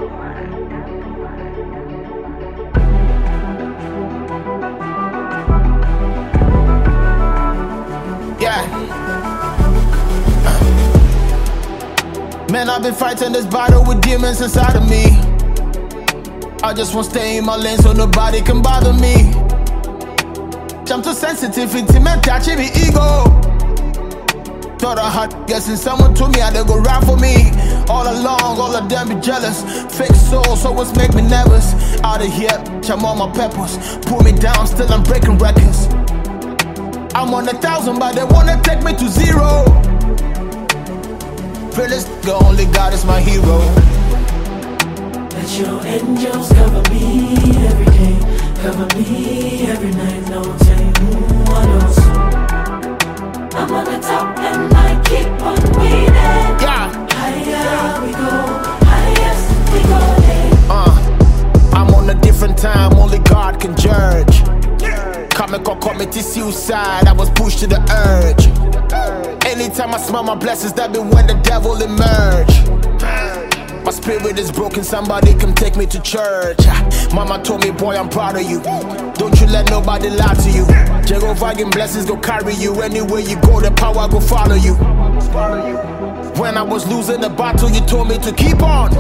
Man, I've been fighting this battle with demons inside of me. I just won't stay in my lane so nobody can bother me. I'm too sensitive, intimate, touching me ego. Thought I had guessing someone told me how they go ride for me. All along, all of them be jealous. Fake souls, so what's make me nervous? Out of here, I'm on my peppers. Pull me down, still I'm breaking records. I'm on 1,000, but they wanna take me to 0. The only God is my hero. Let your angels cover me every day, cover me every night. No telling who I know. I'm on the top and I keep on winning. Yeah. Higher we go, highest we go. I'm on a different time, only God can judge. Committee suicide, I was pushed to the urge. Anytime I smell my blessings, that be when the devil emerge. My spirit is broken, somebody come take me to church. Mama told me, boy, I'm proud of you. Don't you let nobody lie to you. Jehovah give blessings go carry you. Anywhere you go, the power go follow you. When I was losing the battle, you told me to keep on.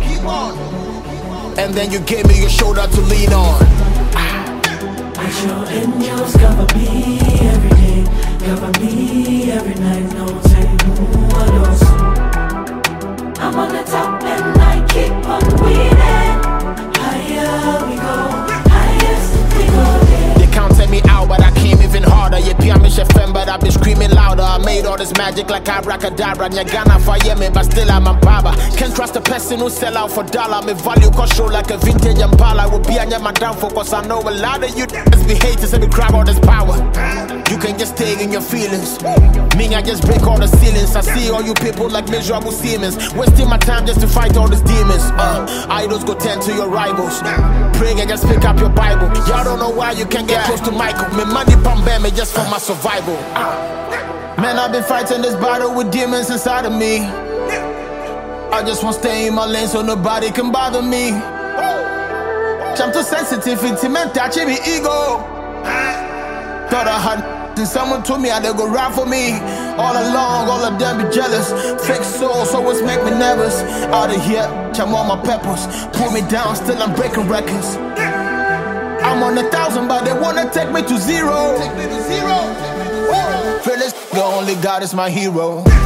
And then you gave me your shoulder to lean on. Let your angels cover me every day, cover me every night. No telling who I know. I'm on the top and I keep on winning. Higher we go, highest we go. They counted me out, but I came even harder. You PM me FM, but I've been screaming louder. I made all this magic like abracadabra. Nyagana fire me, but still I'm a baba. Can't trust a person who sell out for dollar. Me value cost show like a vintage Impala. Will be on my downfall, cause I know a lot of you be haters and be crowd all this power. You can just stay in your feelings. Me, I just break all the ceilings. I see all you people like miserable Siemens, wasting my time just to fight all these demons. Idols go tend to your rivals. Pray and just pick up your Bible. Y'all don't know why you can't get close to Michael. Me money pump me just for my survival. Man, I've been fighting this battle with demons inside of me. I just won't stay in my lane so nobody can bother me. I'm too sensitive, intimate, touching me ego. Thought I had and someone told me how they go ride for me. All along, all of them be jealous. Fake souls, so what's make me nervous? Out of here, I'm on my peppers. Pull me down, still I'm breaking records. I'm on 1,000, but they wanna take me to 0. The only God is my hero.